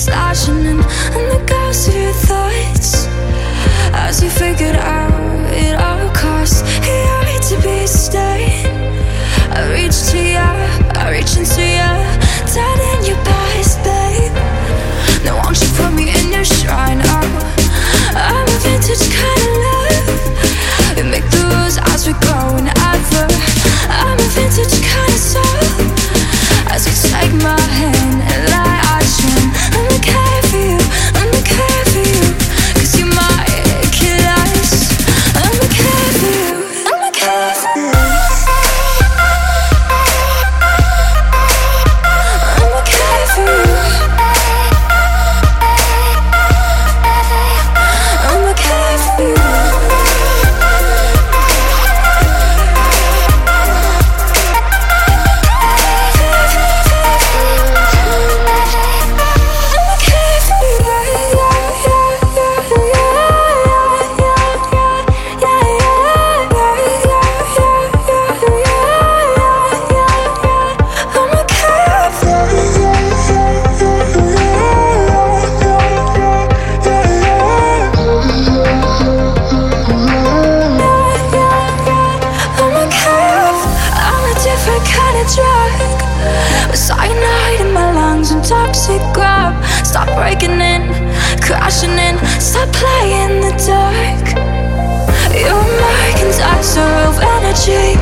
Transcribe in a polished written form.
slashing in the ghosts of your thoughts. As you figured out it all costs, you're right to be staying. I reach to ya, I reach into ya, dead in your past, babe. Now won't you put me in your shrine? Oh, I'm a vintage kind of love. We make the rules as we go and ever. I'm a vintage kind of soul. As you take my hand and lie I swim. I'm the care for you, I'm the care for you. Cause you might kill us. I'm the care for you, I'm the care for you. I'm the care for you. I'm the care for you. Cyanide in my lungs and toxic grab. Stop breaking in, crashing in. Stop playing the dark. You're a mercantile of energy.